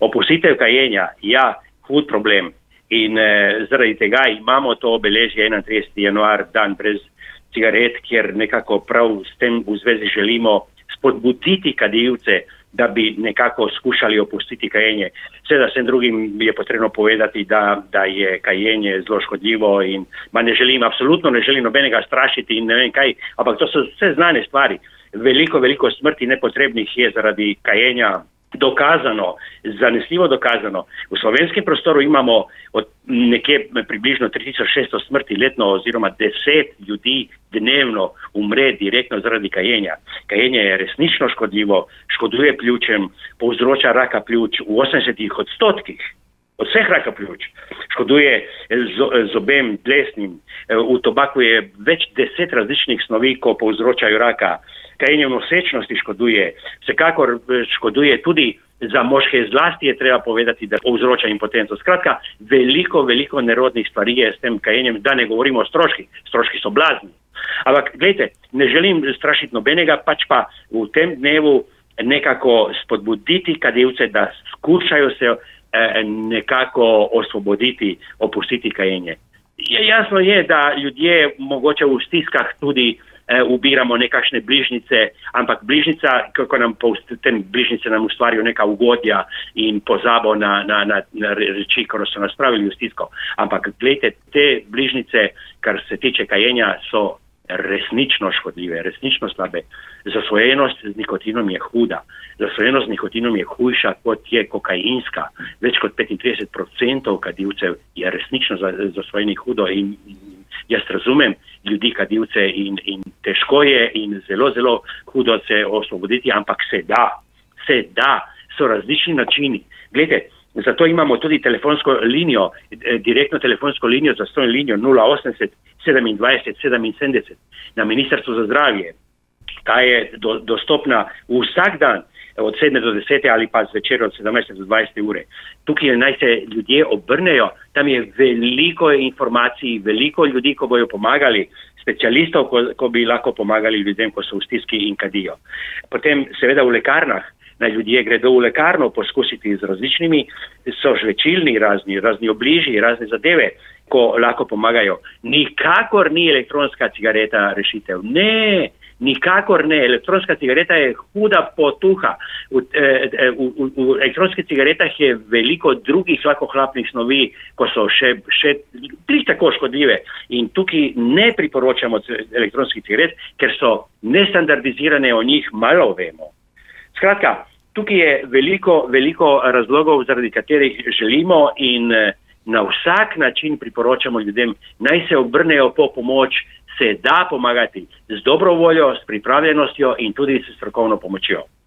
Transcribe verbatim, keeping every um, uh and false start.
Opustitev kajenja, ja, hud problem. In eh, zaradi tega imamo to obeležje enaintrideseti januar, dan brez cigaret, kjer nekako prav s tem v zvezi želimo spodbuditi kadilce, da bi nekako skušali opustiti kajenje. Seveda vsem drugim je potrebno povedati, da, da je kajenje zelo škodljivo in ma ne želim, absolutno ne želim nobenega strašiti in ne vem kaj, ampak to so vse znane stvari. Veliko, veliko smrti nepotrebnih je zaradi kajenja dokazano, zanesljivo dokazano. V slovenskem prostoru imamo od nekje približno tri tisoč šeststo smrti letno oziroma deset ljudi dnevno umre direktno zaradi kajenja. Kajenje je resnično škodljivo, škoduje pljučem, povzroča raka pljuč v osemdesetih odstotkih. Od vseh raka pljuč. Škoduje zobem, dlesnim. V tobaku je več deset različnih snovi, ko povzročajo raka. Kajenje nosečnosti škoduje. Vsekakor škoduje tudi za moške, zlasti je treba povedati, da povzroča impotenco. Skratka, veliko, veliko nerodnih stvari je s tem kajenjem, da ne govorimo o stroških. Stroški so blazni. Ampak, gledajte, ne želim strašiti nobenega, pač pa v tem dnevu nekako spodbuditi kadilce, da skušajo se nekako osvoboditi, opustiti kajenje. Jasno je, da ljudje mogoče v stiskah tudi eh, ubiramo nekakšne bližnice, ampak bližnica, kako nam po tem bližnice nam ustvarijo neka ugodja in pozabo na, na, na, na reči, ko so nas spravili v stisko. Ampak gledajte, te bližnice, kar se tiče kajenja, so resnično škodljive, resnično slabe. Zasvojenost z nikotinom je huda. Zasvojenost z nikotinom je hujša, kot je kokainska. Več kot petintrideset odstotkov kadilcev je resnično zasvojenih hudo in jaz razumem ljudi kadilce in, in težko je in zelo, zelo hudo se osvoboditi, ampak se da, se da, so različni načini. Glejte, zato imamo tudi telefonsko linijo, direktno telefonsko linijo, zastojno linijo nula osemdeset sedemindvajset sedeminsedemdeset na Ministrstvu za zdravje. Ta je do, dostopna vsak dan od sedme do desete ali pa zvečer od sedemnajste do dvajsete ure. Tukaj naj se ljudje obrnejo, tam je veliko informacij, veliko ljudi, ko bojo pomagali, specialistov, ko, ko bi lahko pomagali ljudem, ko so v stiski in kadijo. Potem seveda v lekarnah, naj ljudje gredo v lekarno poskusiti z različnimi, so žvečilni razni, razni obliži, razne zadeve, ko lahko pomagajo. Nikakor ni elektronska cigareta rešitev. Ne, nikakor ne. Elektronska cigareta je huda potuha. V, v, v, v elektronskih cigaretah je veliko drugih lakohlapnih snovi, ko so še, še tako škodljive. In tukaj ne priporočamo elektronskih cigaret, ker so nestandardizirane, o njih malo vemo. Skratka, tukaj je veliko, veliko razlogov, zaradi katerih želimo in na vsak način priporočamo ljudem, naj se obrnejo po pomoč, se da pomagati z dobro voljo, s pripravljenostjo in tudi s strokovno pomočjo.